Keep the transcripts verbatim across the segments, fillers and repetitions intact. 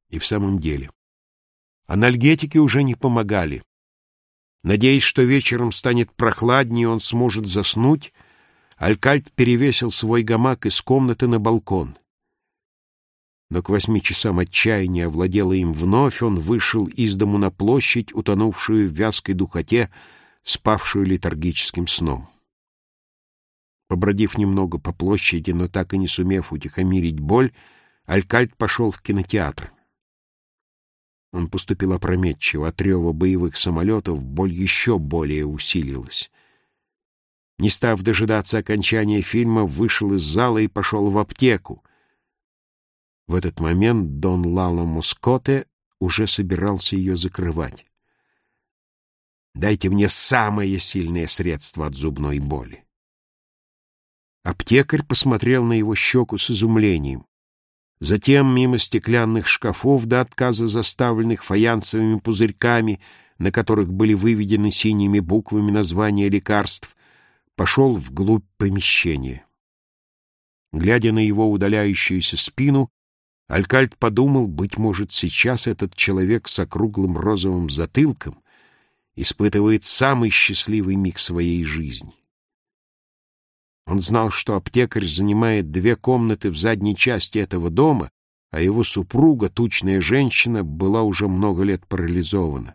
И в самом деле, анальгетики уже не помогали. Надеясь, что вечером станет прохладнее, он сможет заснуть, Алькальд перевесил свой гамак из комнаты на балкон. Но к восьми часам отчаяние овладело им вновь, он вышел из дому на площадь, утонувшую в вязкой духоте, спавшую летаргическим сном. Побродив немного по площади, но так и не сумев утихомирить боль, Алькальд пошел в кинотеатр. Он поступил опрометчиво. От рева боевых самолетов боль еще более усилилась. Не став дожидаться окончания фильма, вышел из зала и пошел в аптеку. В этот момент Дон Лало Москоте уже собирался ее закрывать. «Дайте мне самое сильное средство от зубной боли». Аптекарь посмотрел на его щеку с изумлением. Затем мимо стеклянных шкафов до отказа заставленных фаянсовыми пузырьками, на которых были выведены синими буквами названия лекарств, пошел вглубь помещения. Глядя на его удаляющуюся спину, Алькальд подумал, быть может, сейчас этот человек с округлым розовым затылком испытывает самый счастливый миг своей жизни. Он знал, что аптекарь занимает две комнаты в задней части этого дома, а его супруга, тучная женщина, была уже много лет парализована.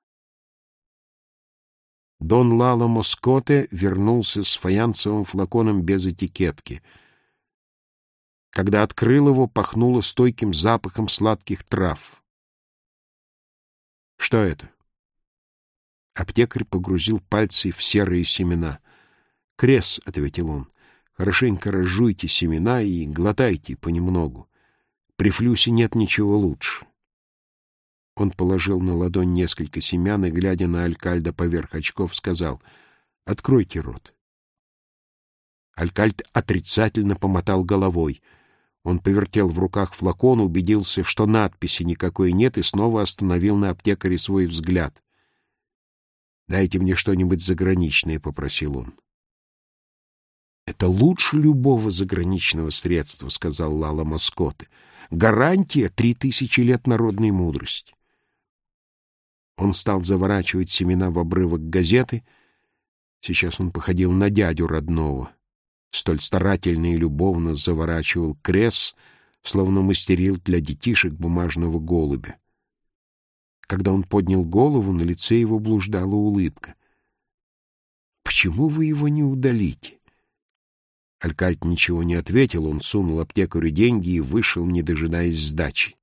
Дон Лало Москоте вернулся с фаянсовым флаконом без этикетки. Когда открыл его, пахнуло стойким запахом сладких трав. «Что это?» Аптекарь погрузил пальцы в серые семена. «Крес», — ответил он, — «хорошенько разжуйте семена и глотайте понемногу. При флюсе нет ничего лучше». Он положил на ладонь несколько семян и, глядя на Алькальда поверх очков, сказал: «Откройте рот». Алькальд отрицательно помотал головой. Он повертел в руках флакон, убедился, что надписи никакой нет, и снова остановил на аптекаре свой взгляд. «Дайте мне что-нибудь заграничное», — попросил он. «Это лучше любого заграничного средства», — сказал Лало Москоте. «Гарантия — три тысячи лет народной мудрости». Он стал заворачивать семена в обрывок газеты. Сейчас он походил на дядю родного. Столь старательно и любовно заворачивал крес, словно мастерил для детишек бумажного голубя. Когда он поднял голову, на лице его блуждала улыбка. «Почему вы его не удалите?» Алькальд ничего не ответил, он сунул аптекарю деньги и вышел, не дожидаясь сдачи.